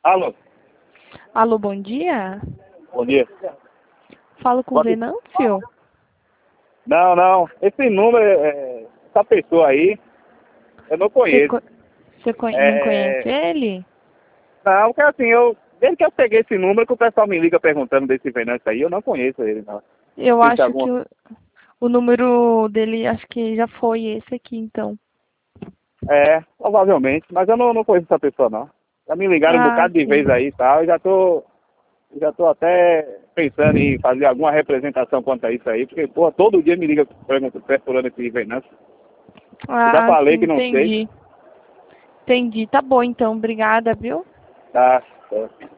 Alô, Alô, bom dia. bom dia. Falo com o Pode... Venâncio. Não. Esse número, essa pessoa aí, eu não Você, conheço. não conhece É... ele? Não, porque assim, desde que eu peguei esse número, que o pessoal me liga perguntando desse Venâncio aí, eu não conheço ele, não. Eu Se acho que alguma... o número dele, acho que já foi esse aqui, então. Provavelmente, mas eu não conheço essa pessoa, não. Já me ligaram um Ah, bocado de sim. vez aí e tal, e já tô até pensando em fazer alguma representação quanto a isso aí, porque, pô, todo dia me liga perguntando esse Venâncio. Eu já Ah, falei sim, que não sei. entendi. Entendi. Tá bom, então. Obrigada, viu? Tá.